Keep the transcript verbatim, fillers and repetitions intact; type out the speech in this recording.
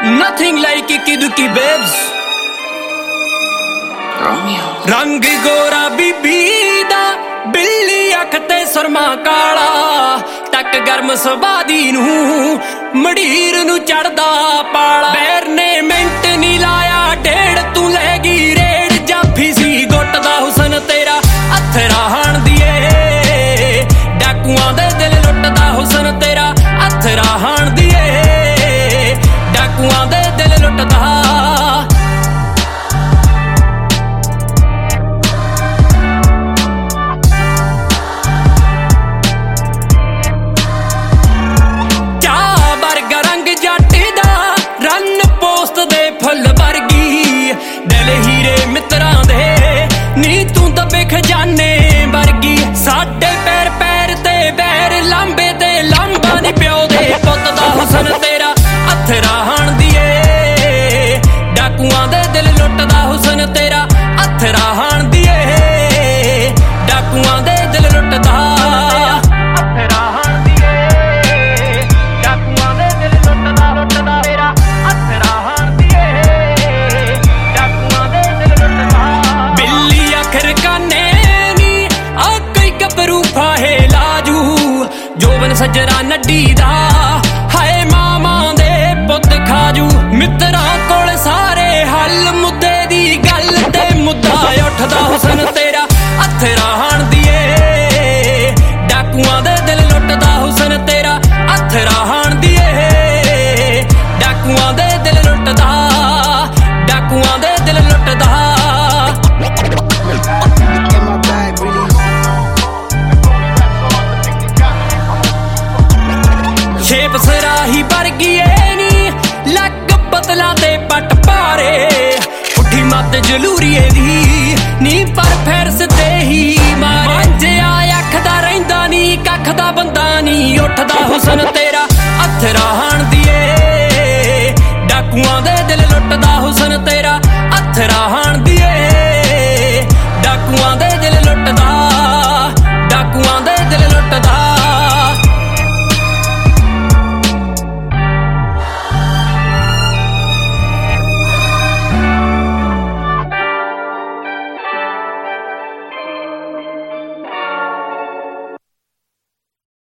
Nothing like Ikki Dukki babes. Romeo. रंग गोरा बीबी दा बिल्ली अख ते सुरमा काला टक गर्म सुबादी नू मड़ीर नू चढ़दा पाला बैर ने मिंट नी लाया डेढ़ तू लै गई रेड़ जाफी सी गुट दा हुसन तेरा हथ राहण दिए डाकुआं दे दिल लुटदा हुसन तेरा हथ राहण दिए डाकुआं दे दिल लुटदा खजाने वर्गी साडे पैर पैर ते बैर लांबे ते लांबा नी प्यो दे पुत दा हुसन तेरा हथ राहण दिए डाकुआं दे दिल लुटदा हुसन तेरा हथ राहण दिए डाकुआं दे दिल लुटदा हथ राहण दिए डाकुआं दे दिल लुटदा लुटदा तेरा हथ राहण दिए डाकुआं दे दिल लुटदा बिल्ली अखर काने जोवन सजरा नड्डी दा हाय मामा दे पुत खाजू मित्रा कोल सारे हल मुद्दे दी गल ते मुद्दा उठदा हुसन तेरा हथ राहण दिए डाकुआं दे दिल लुटदा हुसन तेरा हथ राहण दिए डाकुआं दे दिल लुटदा डाकुआं दे दिल लुटदा शेप सराही वर्गी नी लग पतला ते पट पारे उठी मत जलूरीए दी नी पर फैरस ते ही मारे जे आ अख दा रहिंदा नी कख दा बंदा नी उठदा हुसन ते